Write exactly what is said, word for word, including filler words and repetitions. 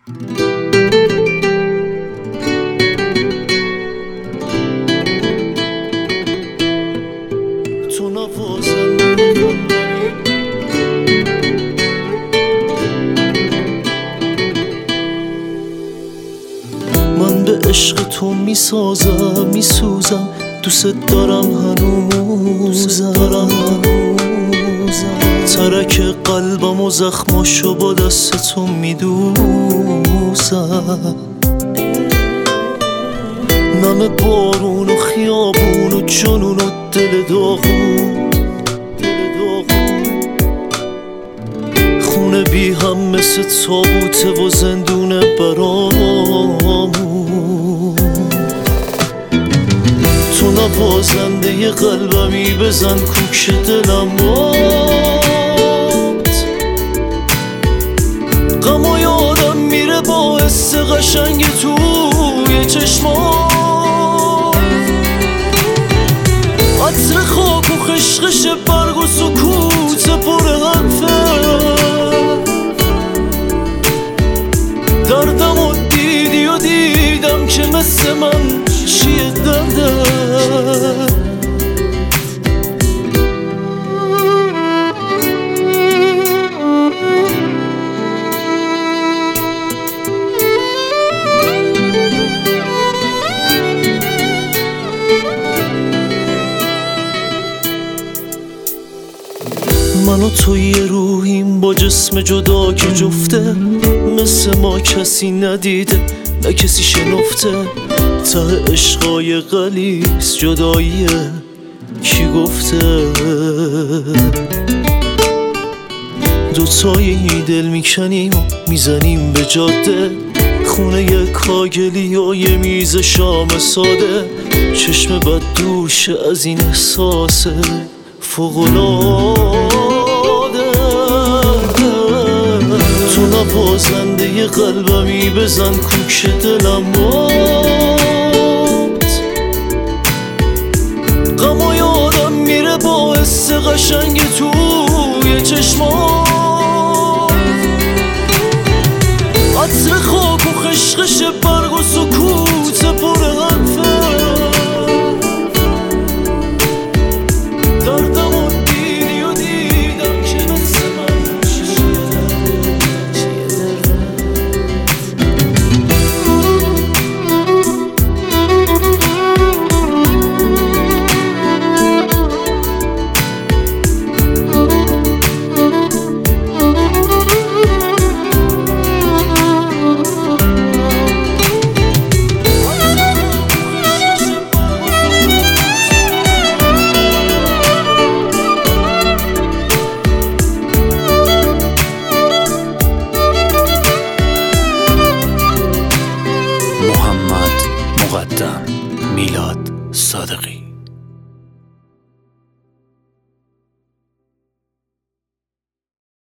تو نوازنده من به عشق تو میسازم میسوزم، دوست دارم هنوزم، ترک قلبم و زخماشو با دست تو میدوزم. نم بارون و خیابون و جنون و دل داغون، خونه بی هم مثل تابوته و زندونه برامون. تو نوازنده ی قلبمی، بزن کوک دلم باد. غم و یادم میره باعث قشنگ توی چشمات. عطر خاک و خشخش برگ و سکوت پر حرفه، دردم و دیدی و دیدم که مثل من چیه درده. من و تو یه روحیم با جسم جدا که جفته، مثل ما کسی ندیده نه کسی شنفته. ته عشقای غلیظ جداییه، کی گفته؟ دوتایی دل میکنیم و میزنیم به جاده، خونه یه کاگلی و یه میز شام ساده. چشم بد دوشه از این احساس فوق‌العاده. تو نوازنده ی قلبمی، بزن کوک دلم باد. غم و یادم میره باعث قشنگ توی چشمات. عطر خاک و خشخش برگ و سکوت پر حرفه، دردم و دیدی و دیدم که مثل من میلاد صادقی.